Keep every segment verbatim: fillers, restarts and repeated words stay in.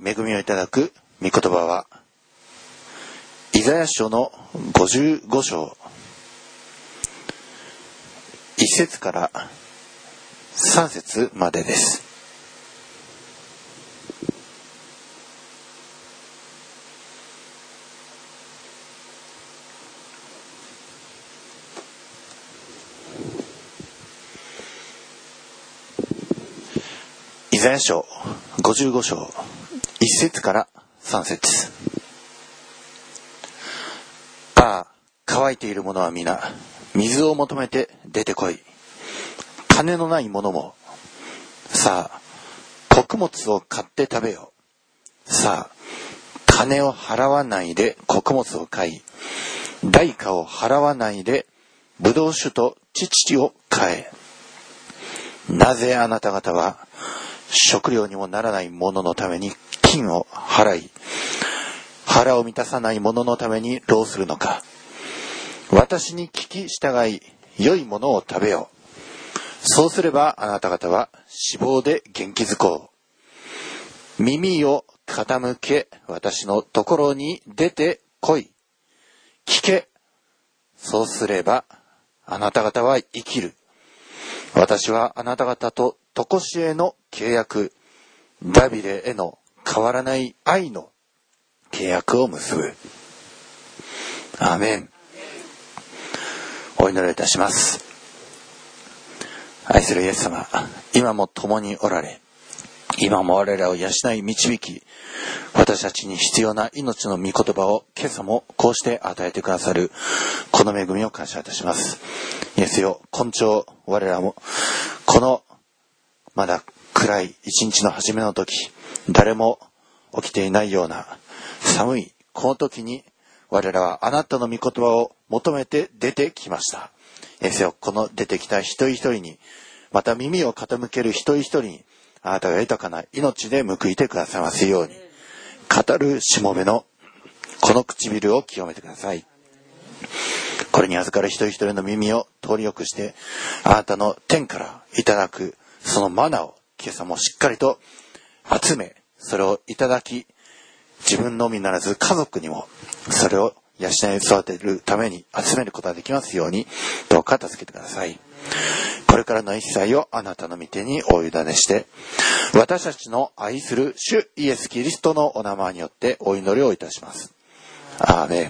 恵みをいただく御言葉は、イザヤ書のごじゅうご章、いち節からさん節までです。イザヤ書ごじゅうご章、いち節からさん節。ああ、乾いている者は皆、水を求めて出てこい。金のない者も、さあ、穀物を買って食べよ。さあ、金を払わないで穀物を買い、代価を払わないでブドウ酒と乳を買え。なぜあなた方は、食料にもならない者のために金を払い、腹を満たさない者のために労するのか。私に聞き従い、良いものを食べよう。そうすればあなた方は脂肪で元気づこう。耳を傾け、私のところに出てこい。聞け。そうすればあなた方は生きる。私はあなた方ととこしえの契約、ダビデへの変わらない愛の契約を結ぶ。アーメン。お祈りいたします。愛するイエス様、今も共におられ、今も我らを養い導き、私たちに必要な命の御言葉を今朝もこうして与えてくださるこの恵みを感謝いたします。イエスよ、今朝我らもこのまだ暗い一日の初めの時、誰も起きていないような寒いこの時に、我らはあなたの御言葉を求めて出てきました。イエスよ、この出てきた一人一人に、また耳を傾ける一人一人に、あなたが豊かな命で報いてくださいますように、語るしもべのこの唇を清めてください。これに預かる一人一人の耳を通りよくして、あなたの天からいただくそのマナを今朝もしっかりと集め、それをいただき、自分のみならず家族にもそれを養い育てるために集めることができますように、どうか助けてください。これからの一切をあなたの御手にお委ねして、私たちの愛する主イエスキリストのお名前によってお祈りをいたします。アーメン。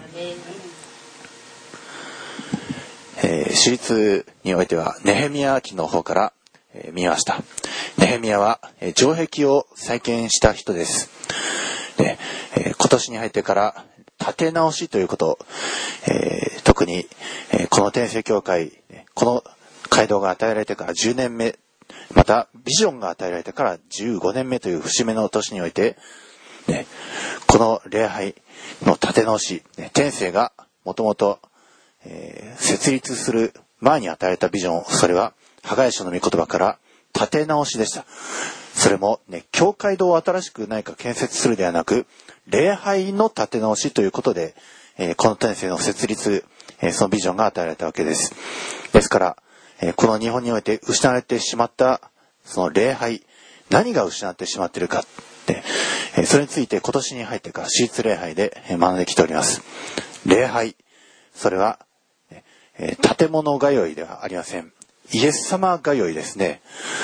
えー、私立においてはネヘミヤ記の方から、えー、見ました。ネヘミヤは、えー、城壁を再建した人です。で、えー、今年に入ってから立て直しということ、えー、特に、えー、この天聖教会、この街道が与えられてからじゅうねんめ、またビジョンが与えられてからじゅうごねんめという節目の年において、ね、この礼拝の立て直し、ね、天聖がもともと設立する前に与えたビジョン、それはハガヤ書の御言葉から立て直しでした。それもね、教会堂を新しく何か建設するではなく、礼拝の立て直しということで、えー、この天聖の設立、えー、そのビジョンが与えられたわけです。ですから、えー、この日本において失われてしまったその礼拝、何が失ってしまっているかって、えー、それについて今年に入ってから私立礼拝で学んできております。礼拝、それは、えー、建物通いではありません。イエス様通いですね。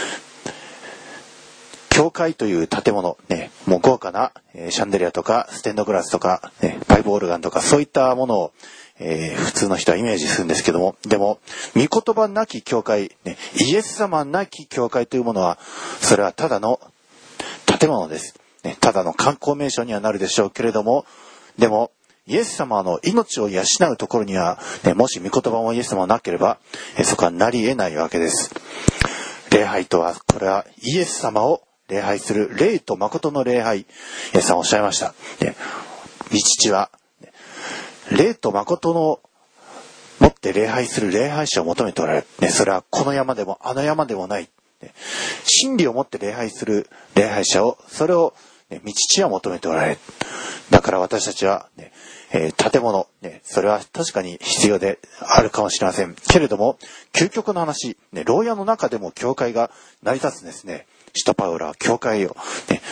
教会という建物、ね、もう豪華な、えー、シャンデリアとかステンドグラスとか、ね、パイプオルガンとかそういったものを、えー、普通の人はイメージするんですけども、でも御言葉なき教会、ね、イエス様なき教会というものは、それはただの建物です、ね、ただの観光名所にはなるでしょうけれども、でもイエス様の命を養うところには、ね、もし御言葉もイエス様なければ、えー、そこはなり得ないわけです。礼拝とは、これはイエス様を礼拝する霊と誠の礼拝、イエスさんおっしゃいました。ね、御父は霊と誠の持って礼拝する礼拝者を求めておられる。ね、それはこの山でもあの山でもない。ね、真理を持って礼拝する礼拝者を、それを、ね、御父は求めておられる。だから私たちは、ねえー、建物、ね、それは確かに必要であるかもしれません。けれども、究極の話、ね、牢屋の中でも教会が成り立つんですね。使徒パウロは教会を、ね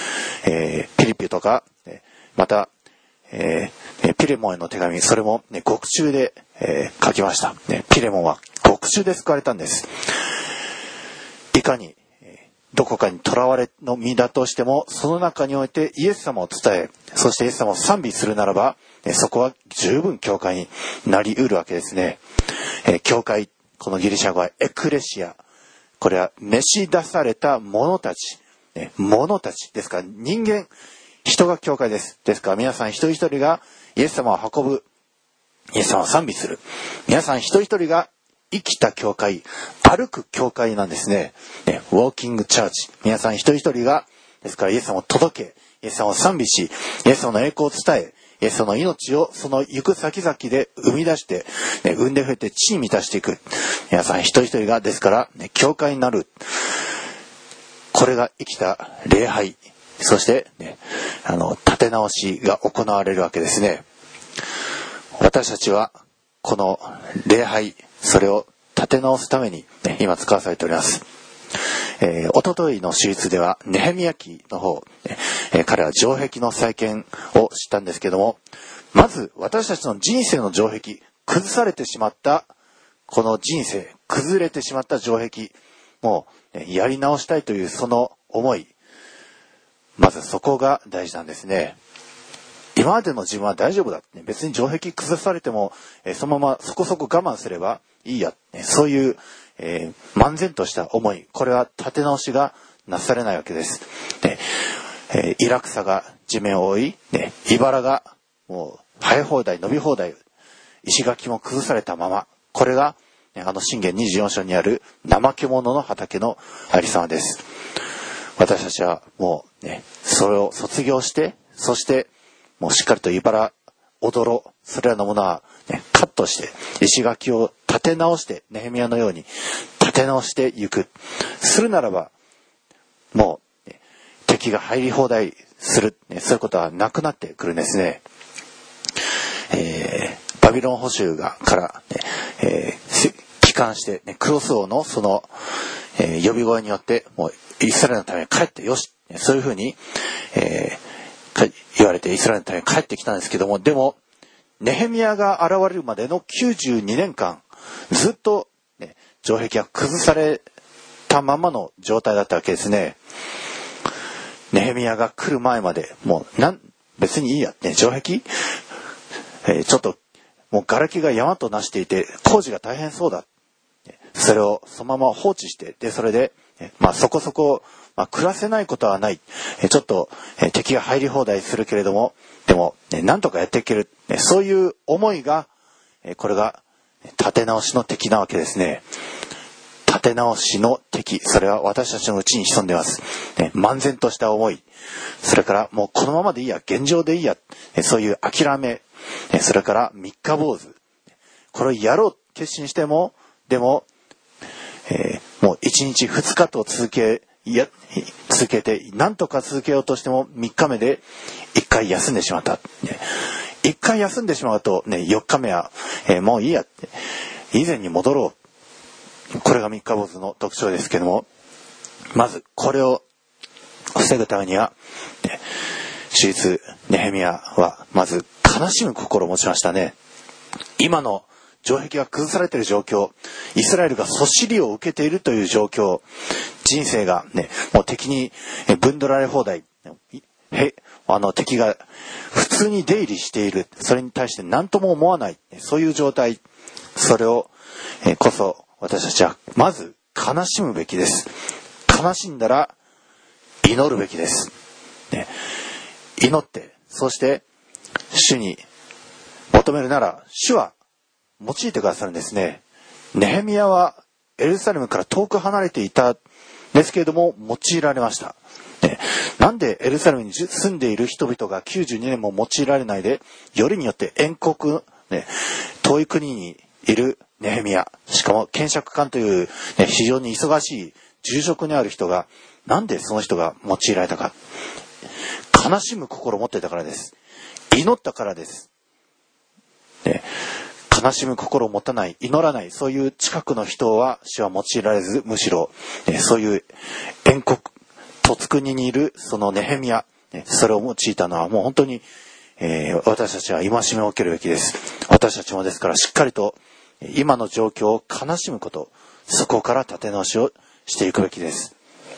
えー、ピリピとか、また、えー、ピレモンへの手紙、それも、ね、獄中で、えー、書きました、ね。ピレモンは獄中で救われたんです。いかに、えー、どこかに囚われの身だとしても、その中においてイエス様を伝え、そしてイエス様を賛美するならば、えー、そこは十分教会になり得るわけですね。えー、教会、このギリシャ語はエクレシア。これは召し出された者たち。ね、者たちですから人間、人が教会です。ですから皆さん一人一人がイエス様を運ぶ。イエス様を賛美する。皆さん一人一人が生きた教会、歩く教会なんですね。ね、ウォーキングチャーチ。皆さん一人一人が、ですからイエス様を届け、イエス様を賛美し、イエス様の栄光を伝え、イエス様の命をその行く先々で生み出して、ね、産んで増えて地に満たしていく。皆さん一人一人が、ですから、ね、教会になる。これが生きた礼拝。そして、ね、あの、立て直しが行われるわけですね。私たちは、この礼拝、それを立て直すために、ね、今使わされております。えー、おとといの手術では、ネヘミヤ記の方、ねえー、彼は城壁の再建をしたんですけども、まず私たちの人生の城壁、崩されてしまった、この人生、崩れてしまった城壁、もう、ね、やり直したいというその思い、まずそこが大事なんですね。今までの自分は大丈夫だ。別に城壁崩されても、えー、そのままそこそこ我慢すればいいや。そういう、えー、漫然とした思い。これは立て直しがなされないわけです。でえー、イラクサが地面を覆い、ね、茨がもう生え放題、伸び放題、石垣も崩されたまま。これが、ね、あの箴言にじゅうよん章にある怠け者の畑のありさまです。私たちはもうね、それを卒業して、そしてもうしっかりと茨、踊、それらのものは、ね、カットして、石垣を立て直して、ネヘミヤのように立て直していく。するならば、もう、ね、敵が入り放題する、ね、そういうことはなくなってくるんですね。えー、バビロン捕囚がから、ねえー、帰還して、ね、クロス王のその、えー、呼び声によって、もうイスラエルのために帰ってよし、そういうふうに、えー言われてイスラエルのために帰ってきたんですけども、でもネヘミヤが現れるまでのきゅうじゅうにねんかんずっと、ね、城壁が崩されたままの状態だったわけですね。ネヘミヤが来る前までもうなん別にいいや、ね、城壁、えー、ちょっともう瓦礫が山となしていて工事が大変そうだ、それをそのまま放置して、でそれで、まあ、そこそこまあ、暮らせないことはない。えちょっと、え敵が入り放題するけれども、でも、ね、なんとかやっていける。ね、そういう思いが、えこれが立て直しの敵なわけですね。立て直しの敵。それは私たちのうちに潜んでいます。ね、漫然とした思い。それからもうこのままでいいや。現状でいいや。ね、そういう諦め。ね、それから三日坊主。これをやろう決心しても、でも、えー、もう一日二日と続け、いや続けて何とか続けようとしてもみっかめでいっかい休んでしまった、ね、いっかい休んでしまうと、ね、よっかめは、えー、もういいやって以前に戻ろう。これが三日坊主の特徴ですけども、まずこれを防ぐためには、ね、手術ネヘミヤはまず悲しむ心を持ちましたね。今の城壁が崩されている状況、イスラエルがそしりを受けているという状況、人生がね、もう敵にぶんどられ放題、へあの敵が普通に出入りしている、それに対して何とも思わない、そういう状態、それをこそ私たちはまず悲しむべきです。悲しんだら祈るべきです、ね、祈って、そして主に求めるなら主は用いてくださるんですね。ネヘミヤはエルサレムから遠く離れていたんですけれども用いられました、ね、なんでエルサレムに住んでいる人々がきゅうじゅうにねんも用いられないで、よりによって遠国、ね、遠い国にいるネヘミヤ、しかも検釈官という、ね、非常に忙しい重職にある人が、なんでその人が用いられたか。悲しむ心を持っていたからです。祈ったからです、ね、悲しむ心を持たない、祈らない、そういう近くの人は主は用いられず、むしろ、ね、そういう遠国、突国にいるそのネヘミヤ、 それを用いたのはもう本当に、えー、私たちは戒めを受けるべきです。私たちもですからしっかりと今の状況を悲しむこと、そこから立て直しをしていくべきです。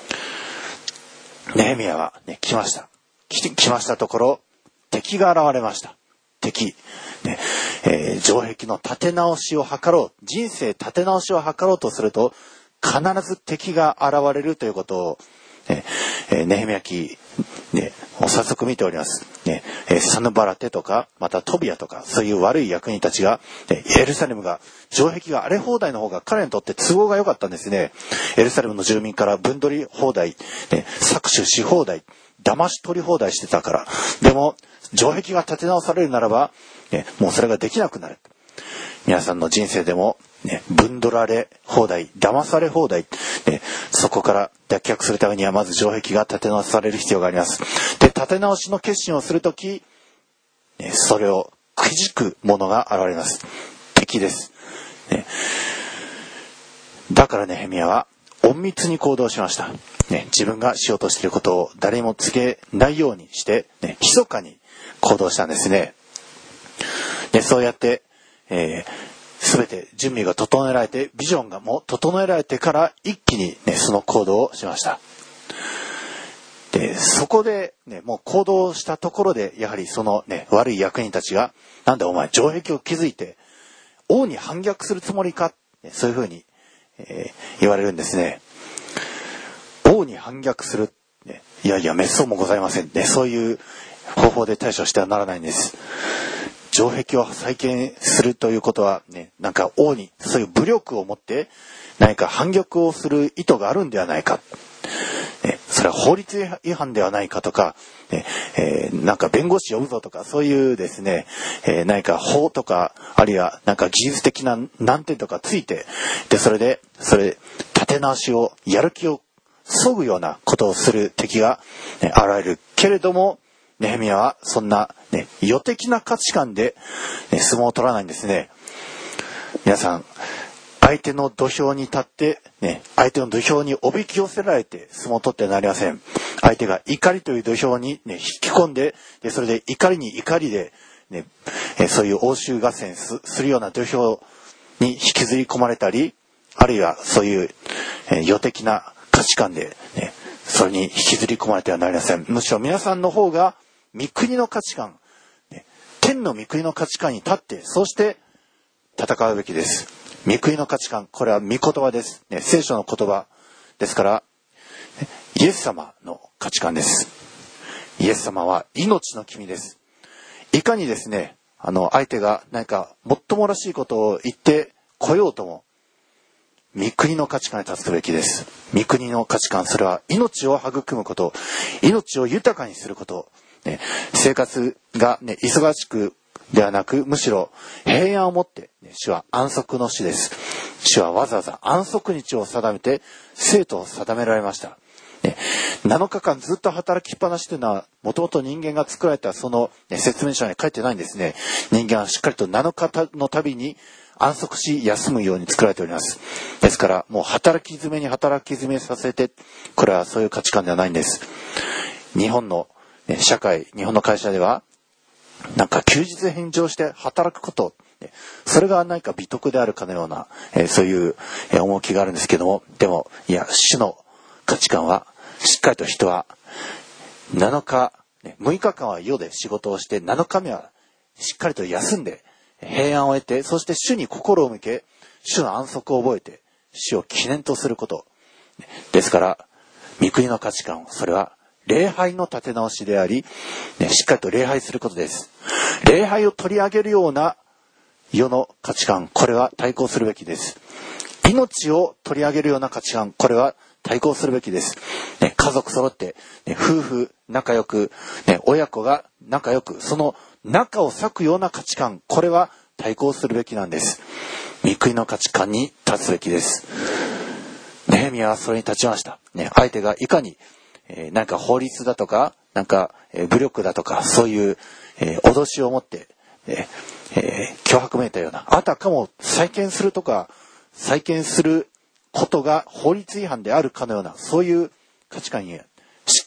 ネヘミヤは、ね、来ました。来、来ましたところ、敵が現れました。敵。ねえー、城壁の立て直しを図ろう、人生立て直しを図ろうとすると、必ず敵が現れるということを、ねえー、ネヘミヤ記、ね、早速見ております。ねえー、サヌバラテとか、またトビアとか、そういう悪い役人たちが、ね、エルサレムが、城壁が荒れ放題の方が彼にとって都合が良かったんですね。エルサレムの住民から分取り放題、ね、搾取し放題、騙し取り放題してたから。でも、城壁が建て直されるならば、ね、もうそれができなくなる。皆さんの人生でも、ね、分取られ放題、騙され放題、ね、そこから脱却するためにはまず城壁が建て直される必要があります。で、建て直しの決心をするとき、ね、それをくじくものが現れます。敵です。ね、だからネヘミヤは隠密に行動しました。ね、自分がしようとしていることを誰にも告げないようにして、ね、密かに行動したんですね。で、そうやって、えー、全て準備が整えられて、ビジョンがもう整えられてから一気に、ね、その行動をしました。で、そこで、ね、もう行動したところで、やはりその、ね、悪い役人たちが、なんだお前城壁を築いて王に反逆するつもりか、ね、そういうふうに、えー、言われるんですね。王に反逆する、ね、いやいや滅相もございませんね。そういう方法で対処してはならないんです。城壁を再建するということはね、なんか王にそういう武力を持って何か反逆をする意図があるんではないか、ね、それは法律違反ではないかとか、ねえー、なんか弁護士呼ぶぞとか、そういうですね、えー、何か法とかあるいはなんか技術的な難点とかついて、でそれでそれ立て直しをやる気を削ぐようなことをする敵が、ね、現れるけれども、ネヘミヤはそんな、ね、予的な価値観で、ね、相撲を取らないんですね。皆さん、相手の土俵に立って、ね、相手の土俵におびき寄せられて相撲を取ってはなりません。相手が怒りという土俵に、ね、引き込んで、でそれで怒りに怒りで、ね、えそういう応酬合戦 す, するような土俵に引きずり込まれたり、あるいはそういう、え予的な価値観で、ね、それに引きずり込まれてはなりません。むしろ皆さんの方が御国の価値観、ね、天の御国の価値観に立って、そうして戦うべきです。御国の価値観、これは御言葉です、ね、聖書の言葉ですから、イエス様の価値観です。イエス様は命の君です。いかにですね、あの相手が何かもっともらしいことを言ってこようとも、御国の価値観に立つべきです。御国の価値観、それは命を育むこと、命を豊かにすること、ね、生活が、ね、忙しくではなく、むしろ平安をもって、ね、主は安息の主です。主はわざわざ安息日を定めて生徒を定められました。ね、なのかかんずっと働きっぱなしというのは、もともと人間が作られたその、ね、説明書に書いてないんですね。人間はしっかりとなのかのたびに安息し休むように作られております。ですからもう働き詰めに働き詰めさせて、これはそういう価値観ではないんです。日本の、ね、社会、日本の会社ではなんか休日返上して働くこと、それが何か美徳であるかのような、えー、そういう重きがあるんですけども、でもいや、主の価値観はしっかりと人はなのか、ね、むいかかんは世で仕事をして、なのかめはしっかりと休んで平安を得て、そして主に心を向け、主の安息を覚えて主を記念とすることですから、御国の価値観、それは礼拝の立て直しであり、ね、しっかりと礼拝することです。礼拝を取り上げるような世の価値観、これは対抗するべきです。命を取り上げるような価値観、これは対抗するべきです。ね、家族揃って、ね、夫婦仲良く、ね、親子が仲良く、その仲を裂くような価値観、これは対抗するべきなんです。御国の価値観に立つべきです。ネヘミヤはそれに立ちました。ね、相手がいかにえー、なんか法律だとか、なんか、えー、武力だとか、そういう、えー、脅しを持って、えーえー、脅迫めいたような、あたかも再建するとか、再建することが法律違反であるかのような、そういう価値観にしっ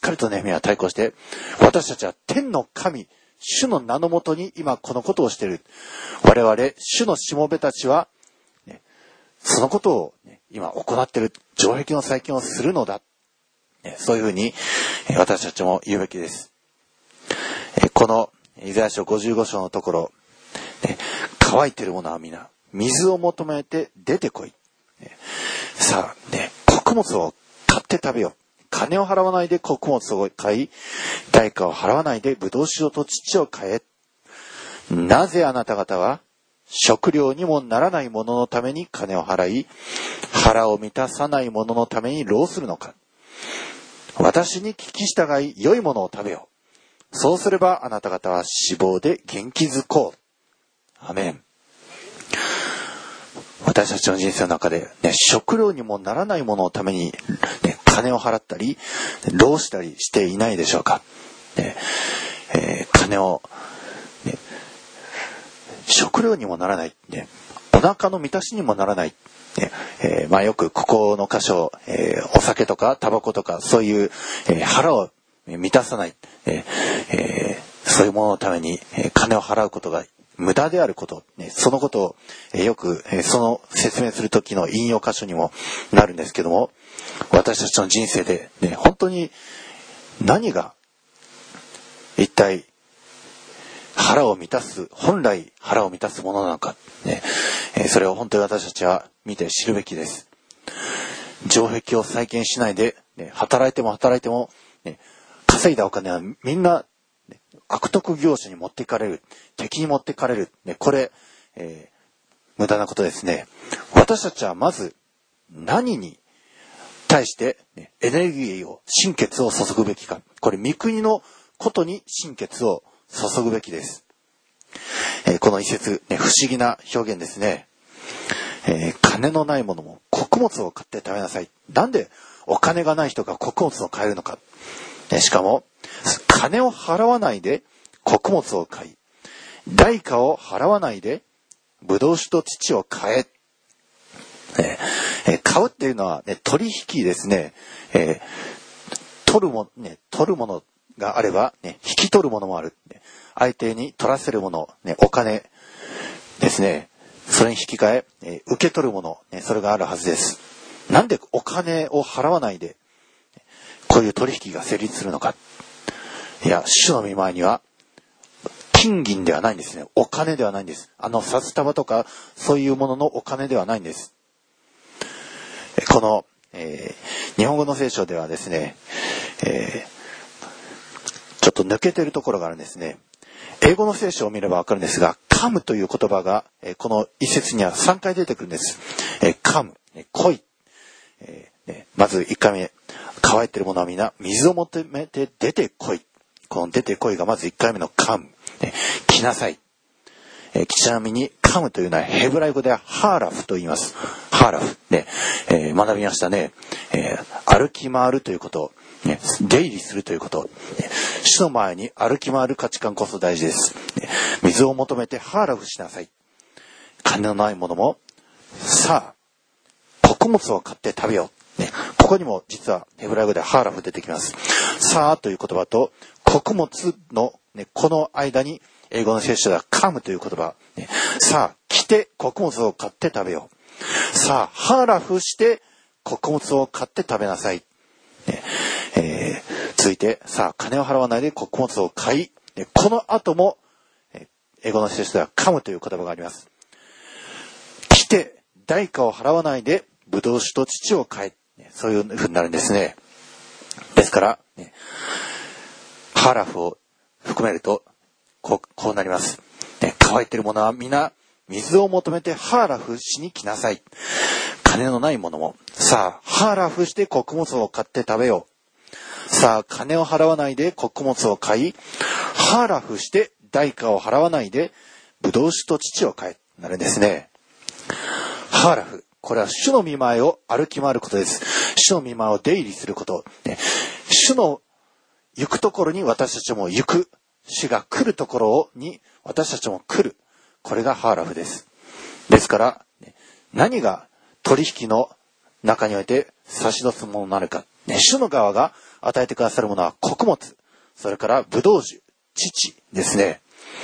かりとネヘミヤは対抗して、私たちは天の神、主の名のもとに今このことをしている。我々、主のしもべたちは、ね、そのことを、ね、今行っている、城壁の再建をするのだ。ね、そういうふうに私たちも言うべきです。このイザヤ書ごじゅうご章のところ、ね、乾いている者は皆、水を求めて出てこい。ね、さあ、ね、穀物を買って食べよう。金を払わないで穀物を買い、代価を払わないでブドウ酒と乳を買え。なぜあなた方は食料にもならないもののために金を払い、腹を満たさないもののために労するのか。私に聞き従い良いものを食べよう。そうすればあなた方は脂肪で元気づこう。アメン。私たちの人生の中で、ね、食料にもならないもののために、ね、金を払ったり労したりしていないでしょうか。ねえー、金を、ね、食料にもならない、ね、お腹の満たしにもならない、ねえーまあ、よくここの箇所、えー、お酒とかタバコとかそういう、えー、腹を満たさない、えーえー、そういうもののために、えー、金を払うことが無駄であること、ね、そのことを、えー、よく、えー、その説明する時の引用箇所にもなるんですけども、私たちの人生で、ね、本当に何が一体腹を満たす、本来腹を満たすものなのか、ねえー、それを本当に私たちは見て知るべきです。城壁を再建しないで、ね、働いても働いても、ね、稼いだお金はみんな、ね、悪徳業者に持っていかれる、敵に持っていかれる、ね、これ、えー、無駄なことですね。私たちはまず何に対して、ね、エネルギーを心血を注ぐべきか、これ御国のことに心血を注ぐべきです。えー、この一節、ね、不思議な表現ですね。えー、金のないものも穀物を買って食べなさい。なんでお金がない人が穀物を買えるのか。ね、しかも金を払わないで穀物を買い、代価を払わないでブドウ酒と乳を買え。えーえー、買うっていうのは、ね、取引ですね。えー、取るも、ね、取るものがあれば、ね、引き取るものもある。ね、相手に取らせるもの、ね、お金ですね。それに引き換え、えー、受け取るもの、ね、それがあるはずです。なんでお金を払わないでこういう取引が成立するのか。いや、主の御前には金銀ではないんですね。お金ではないんです。あの札束とかそういうもののお金ではないんです。この、えー、日本語の聖書ではですね、えー、ちょっと抜けてるところがあるんですね。英語の聖書を見ればわかるんですが、カムという言葉が、えー、この一節にはさんかい出てくるんです。えー、カム、ね、来い、えーね。まずいっかいめ、乾いているものはみんな水を求めて出てこい。この出てこいがまずいっかいめのカム、ね、来なさい。えー、ちなみにカムというのはヘブライ語ではハーラフと言います。ハーラフ、ねえー、学びましたね、えー、歩き回るということ、ね、出入りするということ、ね、主の前に歩き回る価値観こそ大事です、ね、水を求めてハーラフしなさい。金のないものもさあ穀物を買って食べよう、ね、ここにも実はヘブライ語でハーラフ出てきます。さあという言葉と穀物の、ね、この間に英語の聖書ではカムという言葉、ね、さあ来て穀物を買って食べよう。さあハーラフして穀物を買って食べなさい、ねえー、続いてさあ金を払わないで穀物を買い、ね、この後も、えー、英語の聖書ではカムという言葉があります。来て代価を払わないでブドウ酒と乳を買え、ね、そういう風になるんですね。ですから、ね、ハーラフを含めるとこう、こうなります、ね、乾いているものは皆水を求めてハーラフしに来なさい。金のないものもさあハーラフして穀物を買って食べよう。さあ金を払わないで穀物を買い、ハーラフして代価を払わないでブドウ酒と乳を買えなるんですね。ハーラフ、これは主の御前を歩き回ることです。主の御前を出入りすること、ね、主の行くところに私たちも行く、主が来るところに私たちも来る、これがハーラフです。ですから何が取引の中において差し出すものなのか、ね、主の側が与えてくださるものは穀物、それからブドウ酒、乳ですね。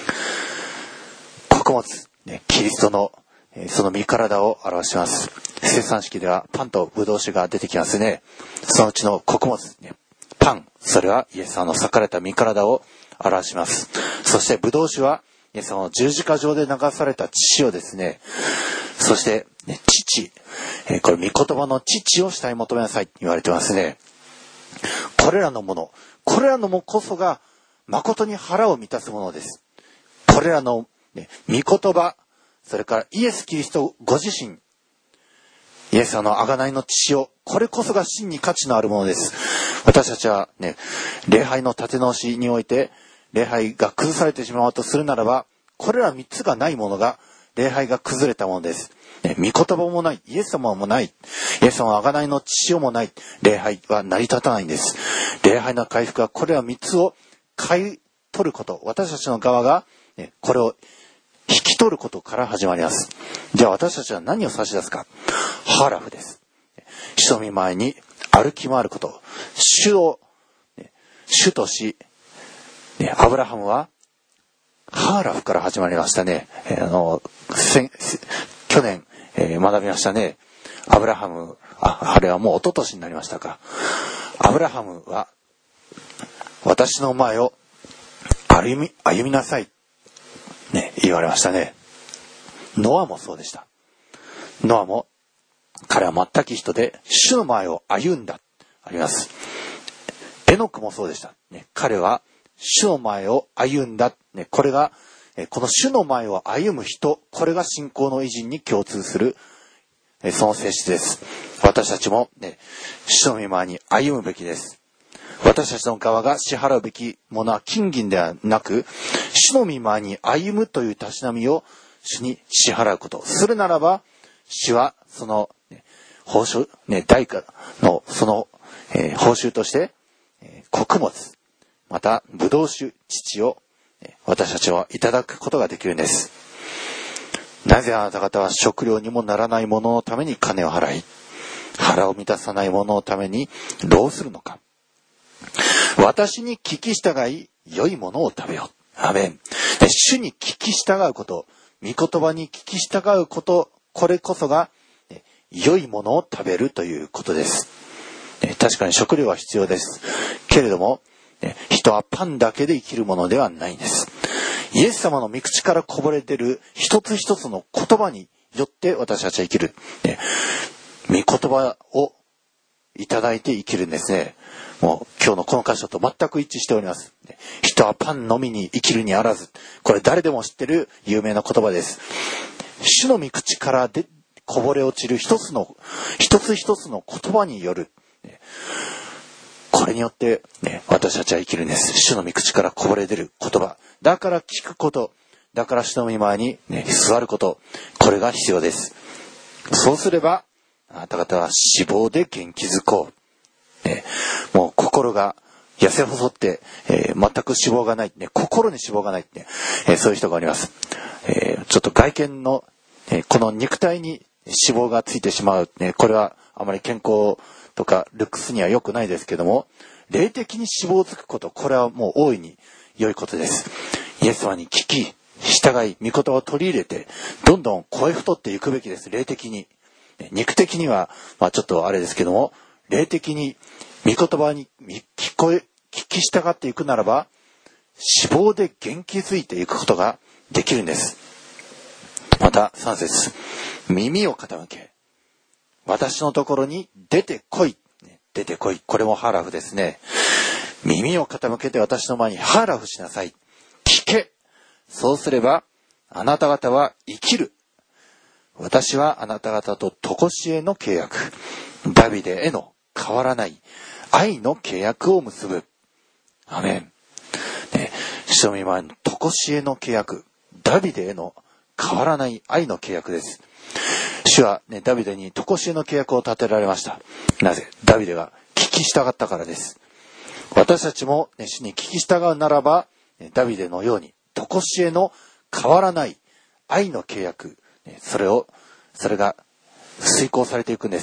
穀物、ね、キリストのその身体を表します。生産式ではパンとブドウ酒が出てきますね。そのうちの穀物、ね、パン、それはイエス様の裂かれた身体を表します。そしてブドウ酒はイエス様の十字架上で流された血をですね、そして、ね、父、えー、これ御言葉の父を下に求めなさいと言われてますね。これらのもの、これらのものこそが誠に腹を満たすものです。これらの、ね、御言葉、それからイエス・キリストご自身、イエス様の贖いの血を、これこそが真に価値のあるものです。私たちはね、礼拝の立て直しにおいて、礼拝が崩されてしまうとするならば、これら三つがないものが、礼拝が崩れたものです。ね、御言葉もない、イエス様もない、イエス様の贖いの血をもない、礼拝は成り立たないんです。礼拝の回復はこれら三つを買い取ること、私たちの側が、ね、これを引き取ることから始まります。じゃあ私たちは何を差し出すか。ハーラフです。主の御前に歩き回ること。主を、ね、主とし、ね、アブラハムはハーラフから始まりましたね。えー、あの去年、えー、学びましたね。アブラハム、あ、あれはもう一昨年になりましたか。アブラハムは私の前を歩み、歩みなさい。ね、言われましたね。ノアもそうでした。ノアも彼は全く人で主の前を歩んだあります。エノクもそうでした、ね、彼は主の前を歩んだ、ね、これがこの主の前を歩む人、これが信仰の偉人に共通するその性質です。私たちも、ね、主の御前に歩むべきです。私たちの側が支払うべきものは金銀ではなく、主の御前に歩むというたしなみを主に支払うこと。するならば、主はその、ね、報酬、ね、代価のその、えー、報酬として、えー、穀物、またブドウ酒、乳を、ね、私たちはいただくことができるんです。なぜあなた方は食料にもならないもののために金を払い、腹を満たさないもののために労するのか。私に聞き従い、良いものを食べよう。アメン。主に聞き従うこと、御言葉に聞き従うこと、これこそが良いものを食べるということです。確かに食料は必要です。けれども、人はパンだけで生きるものではないんです。イエス様の御口からこぼれ出る一つ一つの言葉によって私たちは生きる。御言葉をいただいて生きるんですね。もう今日のこの箇所と全く一致しております。人はパンのみに生きるにあらず。これ誰でも知ってる有名な言葉です。主の御口からでこぼれ落ちる一つの、一つ一つの言葉による。これによって、ね、私たちは生きるんです。主の御口からこぼれ出る言葉。だから聞くこと。だから主の御前に、ね、座ること。これが必要です。そうすれば、あなた方は脂肪で元気づこう。ね、もう心が痩せ細って、えー、全く脂肪がない、ね、心に脂肪がない、ねえー、そういう人がおります。えー、ちょっと外見の、えー、この肉体に脂肪がついてしまう、ね、これはあまり健康とかルックスには良くないですけども、霊的に脂肪をつくこと、これはもう大いに良いことです。イエス様に聞き従い御言葉を取り入れてどんどん超え太っていくべきです。霊的に、肉的にはまあちょっとあれですけども、霊的に御言葉に聞こえ聞き従っていくならば、脂肪で元気づいていくことができるんです。またさん節、耳を傾け私のところに出てこい。出てこい。これもハーラフですね。耳を傾けて私の前にハーラフしなさい。聞け。そうすればあなた方は生きる。私はあなた方と常しえの契約、ダビデへの変わらない愛の契約を結ぶ。アメン。ね、主の御前の常しえの契約、ダビデへの変わらない愛の契約です。主は、ね、ダビデに常しえの契約を立てられました。なぜ？ダビデが聞き従ったからです。私たちも、ね、主に聞き従うならば、ね、ダビデのように常しえの変わらない愛の契約、ね、それをそれが遂行されていくんです。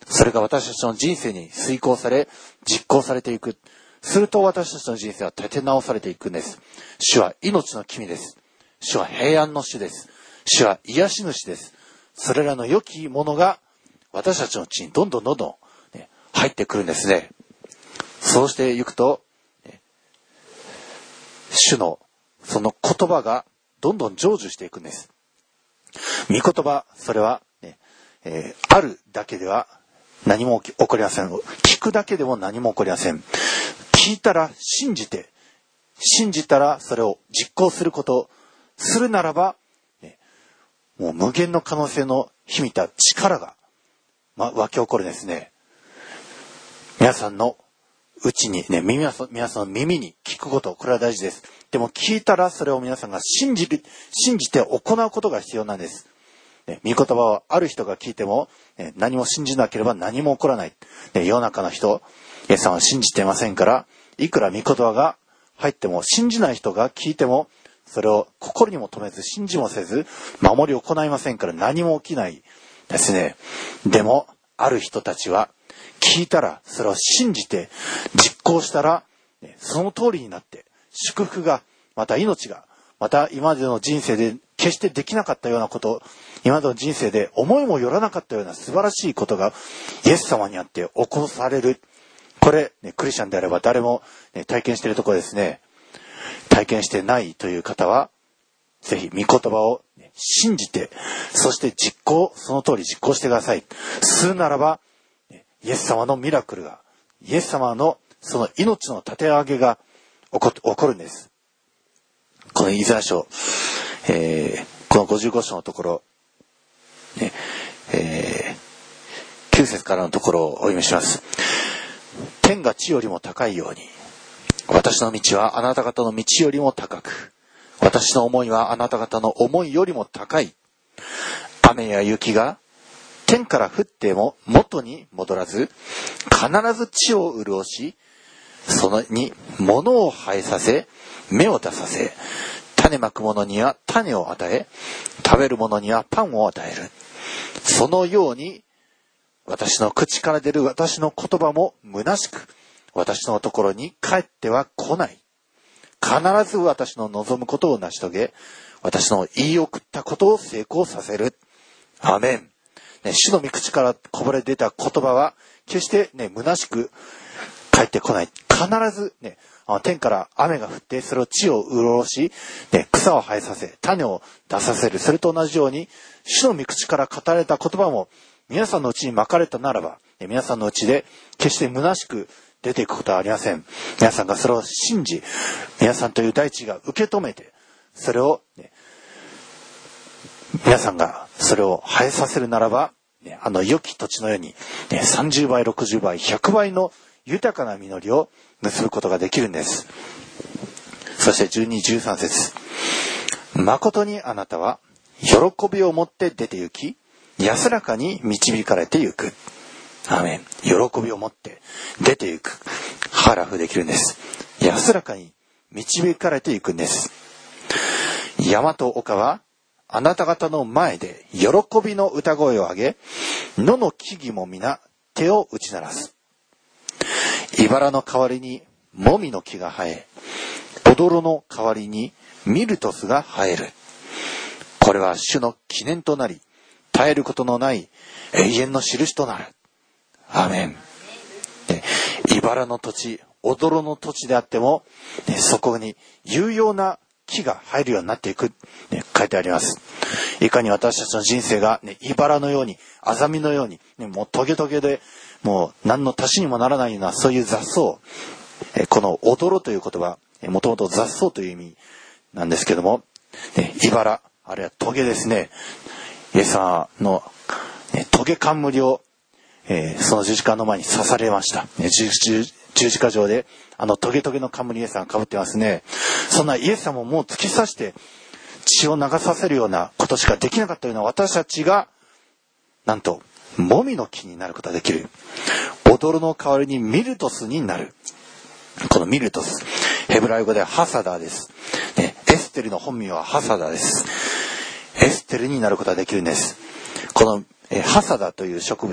それが私たちの人生に遂行され、実行されていく。すると私たちの人生は立て直されていくんです。主は命の君です。主は平安の主です。主は癒し主です。それらの良きものが私たちのうちにどんどんどんどん、ね、入ってくるんですね。そうしていくと、ね、主のその言葉がどんどん成就していくんです。御言葉、それは、ねえー、あるだけでは何も起こりません。聞くだけでも何も起こりません。聞いたら信じて、信じたらそれを実行すること、するならば、ね、もう無限の可能性の秘めた力が、ま、湧き起こるんですね。皆さんのうちにね、皆さん、皆さんの耳に聞くこと、これは大事です。でも聞いたらそれを皆さんが信じる、信じて行うことが必要なんです。ね、御言葉はある人が聞いても、ね、何も信じなければ何も起こらない。ね、世の中の人、イエスさんは信じていませんから、いくら御言葉が入っても、信じない人が聞いても、それを心にも留めず、信じもせず、守りを行いませんから何も起きないですね。でも、ある人たちは、聞いたら、それを信じて、実行したら、ね、その通りになって、祝福が、また命が、また今までの人生で決してできなかったようなこと、今までの人生で思いもよらなかったような素晴らしいことが、イエス様にあって起こされる。これ、ね、クリスチャンであれば誰も、ね、体験しているところですね。体験してないという方は、ぜひ御言葉を信じて、そして実行、その通り実行してください。するならば、イエス様のミラクルが、イエス様のその命の立て上げが起こ、起こるんです。このイザヤ書、えー、このごじゅうご章のところ、ねえー、きゅう節からのところをお読みします。天が地よりも高いように、私の道はあなた方の道よりも高く、私の思いはあなた方の思いよりも高い。雨や雪が天から降っても元に戻らず、必ず地を潤し、そのに物を生えさせ、芽を出させ、種まく者には種を与え、食べる者にはパンを与える。そのように、私の口から出る私の言葉も虚しく、私のところに帰っては来ない。必ず私の望むことを成し遂げ、私の言い送ったことを成功させる。アーメン。ね、主の御口からこぼれ出た言葉は、決してね、虚しく帰ってこない。必ずね、天から雨が降って、それを地を潤し、ね、草を生えさせ、種を出させる。それと同じように、主の御口から語られた言葉も、皆さんのうちにまかれたならば、ね、皆さんのうちで決して虚しく出ていくことはありません。皆さんがそれを信じ、皆さんという大地が受け止めて、それを、ね、皆さんがそれを生えさせるならば、ね、あの良き土地のように、ね、さんじゅうばい、ろくじゅうばい、ひゃくばいの豊かな実りを結ぶことができるんです。そしてじゅうに、じゅうさん節。誠にあなたは喜びを持って出て行き、安らかに導かれて行く。アーメン。喜びを持って出て行く。ハラフできるんです。安らかに導かれて行くんです。山と丘はあなた方の前で喜びの歌声を上げ、野の木々も皆手を打ち鳴らす。茨の代わりにもみの木が生え、踊の代わりにミルトスが生える。これは主の記念となり、絶えることのない永遠の印となる。アーメン。茨の土地、踊の土地であっても、ね、そこに有用な木が入るようになっていく、ね、書いてあります。いかに私たちの人生が、ね、茨のように、アザミのように、ね、もうトゲトゲで、もう何の足しにもならないようなそういう雑草、えこの踊という言葉、もともと雑草という意味なんですけども、ね、茨、あるいはトゲですね。イエス様の、ね、トゲ冠を、えー、その十字架の前に刺されました。ね、十, 十, 十字架上であのトゲトゲの冠イエス様が被ってますね。そんなイエス様をもう突き刺して血を流させるようなことしかできなかったような私たちが、なんともみの木になることができる。踊るの代わりにミルトスになる。このミルトス、ヘブライ語ではハサダーです、ね、エステルの本名はハサダーです。エステルになることができるんです。このえハサダという植物、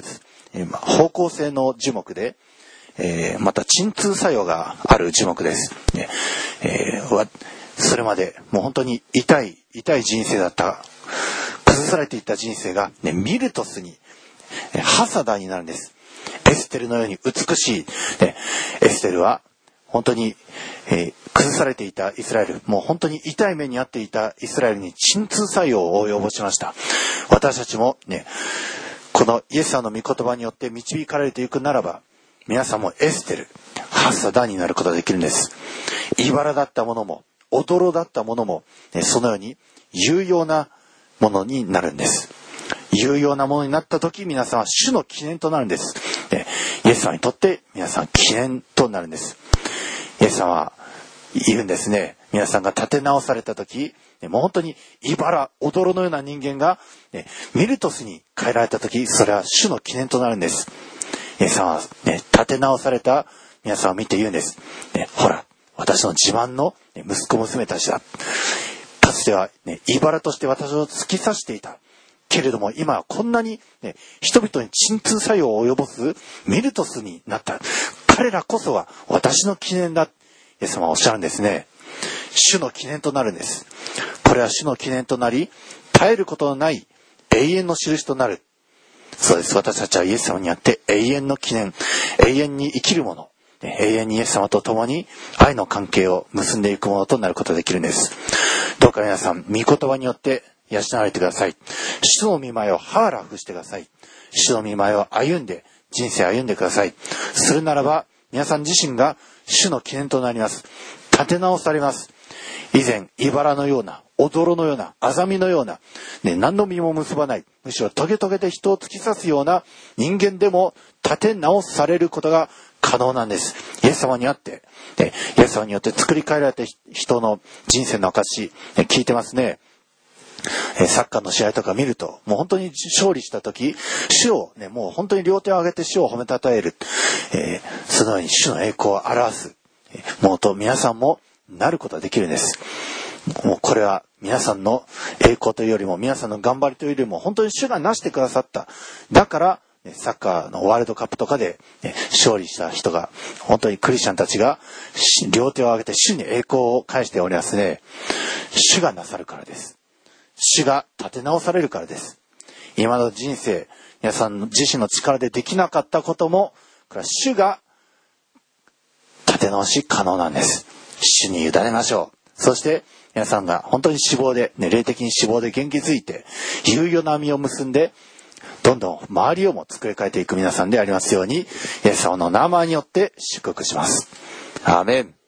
えー、方向性の樹木で、えー、また鎮痛作用がある樹木です、ねえー、それまでもう本当に痛い痛い人生だった、崩されていった人生が、ね、ミルトスに、えー、ハサダになるんです。エステルのように美しい、ね、エステルは本当に、えー、崩されていたイスラエル、もう本当に痛い目に遭っていたイスラエルに鎮痛作用を及ぼしました。私たちもね、このイエス様の御言葉によって導かれていくならば、皆さんもエステル、ハサダになることができるんです。茨だったものも、驚だったものも、ね、そのように有用なものになるんです。有用なものになった時、皆さんは主の記念となるんです。ね、イエス様にとって皆さん記念となるんです。イエス様は言うんですね。皆さんが立て直された時、もう本当に茨、驚のような人間が、ね、ミルトスに変えられた時、それは主の記念となるんです。イエス様は、ね、立て直された皆さんを見て言うんです。ね、ほら、私の自慢の息子娘たちだ。かつては、ね、茨として私を突き刺していた。けれども今はこんなに、ね、人々に鎮痛作用を及ぼすミルトスになった。彼らこそは私の記念だ。イエス様はおっしゃるんですね。主の記念となるんです。これは主の記念となり、絶えることのない永遠の印となる。そうです。私たちはイエス様にあって永遠の記念、永遠に生きるもの、永遠にイエス様と共に愛の関係を結んでいくものとなることができるんです。どうか皆さん、御言葉によって養われてください。主の御前をハーラフしてください。主の御前を歩んで、人生歩んでください。するならば、皆さん自身が主の記念となります。立て直されます。以前、茨のような、驚のような、アザミのような、ね、何の実も結ばない、むしろトゲトゲで人を突き刺すような人間でも立て直されることが可能なんです。イエス様にあって、ね、イエス様によって作り変えられた人の人生の証、ね、聞いてますね。サッカーの試合とか見ると、もう本当に勝利した時、主をね、もう本当に両手を上げて主を褒めたたえる、えー、そのように主の栄光を表すものと皆さんもなることができるんです。もうこれは皆さんの栄光というよりも、皆さんの頑張りというよりも、本当に主がなしてくださった。だからサッカーのワールドカップとかで、ね、勝利した人が、本当にクリスチャンたちが両手を上げて主に栄光を返しておりますね。主がなさるからです。主が立て直されるからです。今の人生、皆さん自身の力でできなかったことも、これは主が立て直し可能なんです。主に委ねましょう。そして皆さんが本当に死亡で、ね、霊的に死亡で元気づいて、有用な実を結んで、どんどん周りをも作り変えていく皆さんでありますように、イエス様の名前によって祝福します。アーメン。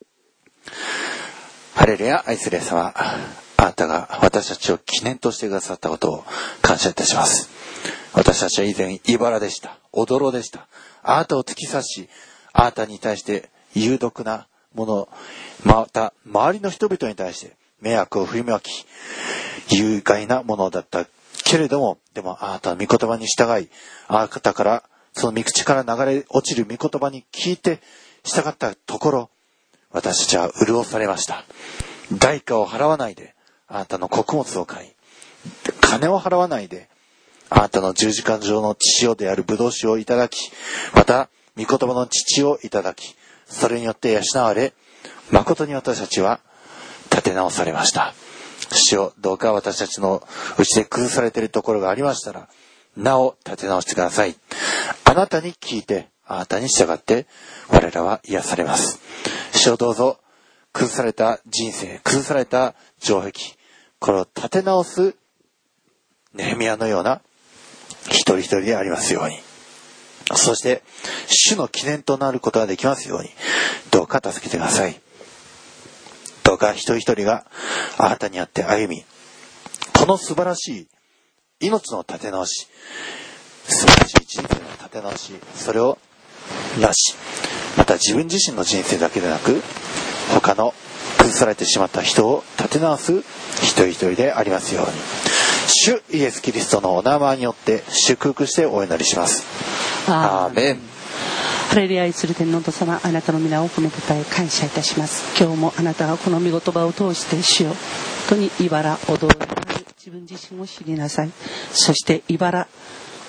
ハレルヤ。愛するイエス様、あなたが私たちを記念としてくださったことを感謝いたします。私たちは以前茨でした、驚でした。あなたを突き刺し、あなたに対して有毒なもの、また周りの人々に対して迷惑を振りまき、有害なものだったけれども、でもあなたの御言葉に従い、あなたからその御口から流れ落ちる御言葉に聞いて従ったところ、私たちは潤されました。代価を払わないであなたの穀物を買い、金を払わないであなたの十字架上の血潮である葡萄酒をいただき、また御言葉の乳をいただき、それによって養われ、誠に私たちは立て直されました。主よ、どうか私たちのうちで崩されているところがありましたら、なお立て直してください。あなたに聞いて、あなたに従って我らは癒されます。主よ、どうぞ崩された人生、崩された城壁、これを立て直すネヘミヤのような一人一人でありますように、そして主の記念となることができますように、どうか助けてください。どうか一人一人があなたにあって歩み、この素晴らしい命の立て直し、素晴らしい人生の立て直し、それをなし、また自分自身の人生だけでなく、他の崩されてしまった人を立て直す一人一人でありますように、主イエスキリストのお名前によって祝福してお祈りします。アーメン。 ハレルヤ。愛する天皇と様、あなたの皆を褒めたたえ感謝いたします。今日もあなたがこの御言葉を通して、主よ、本当に茨、驚いて自分自身を知りなさい。そして茨、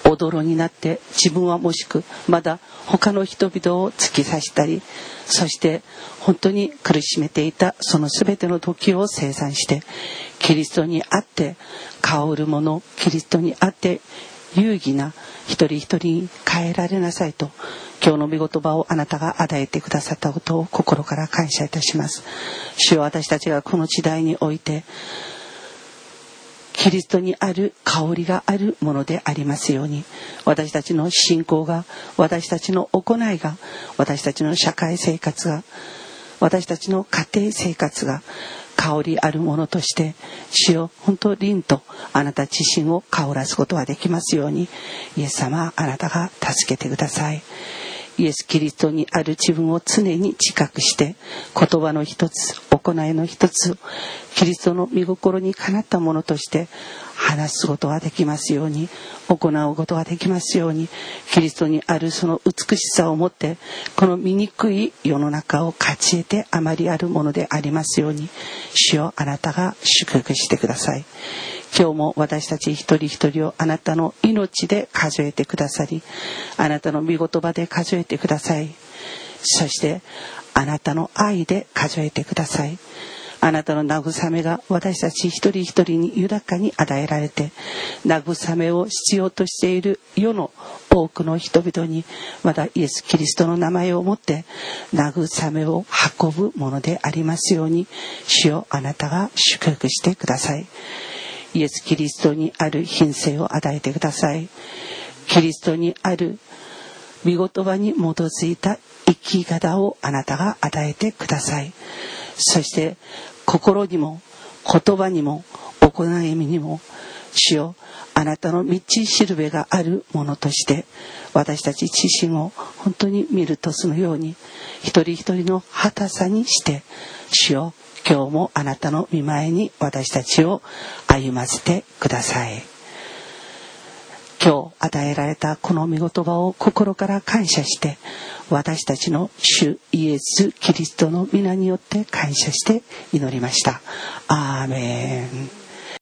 おどろになって自分はもしくまだ他の人々を突き刺したり、そして本当に苦しめていたそのすべての時を清算して、キリストにあって香るもの、キリストにあって有義な一人一人に変えられなさいと、今日の御言葉をあなたが与えてくださったことを心から感謝いたします。主よ、私たちがこの時代においてキリストにある香りがあるものでありますように、私たちの信仰が、私たちの行いが、私たちの社会生活が、私たちの家庭生活が香りあるものとして、主よ、本当凛とあなた自身を香らすことができますように、イエス様、あなたが助けてください。イエス・キリストにある自分を常に自覚して、言葉の一つ、行いの一つ、キリストの御心にかなったものとして話すことができますように、行うことができますように、キリストにあるその美しさをもって、この醜い世の中を勝ち得てあまりあるものでありますように、主よ、あなたが祝福してください。今日も私たち一人一人をあなたの命で数えてくださり、あなたの御言葉で数えてください。そしてあなたの愛で数えてください。あなたの慰めが私たち一人一人に豊かに与えられて、慰めを必要としている世の多くの人々に、まだイエス・キリストの名前をもって慰めを運ぶものでありますように、主よ、あなたが祝福してください。イエス・キリストにある品性を与えてください。キリストにある御言葉に基づいた生き方をあなたが与えてください。そして心にも言葉にも行いにも、主よ、あなたの道しるべがあるものとして、私たち自身を本当に見るとそのように一人一人の旗さにして、主よ、今日もあなたの御前に私たちを歩ませてください。今日与えられたこの御言葉を心から感謝して、私たちの主イエス・キリストの皆によって感謝して祈りました。アーメン。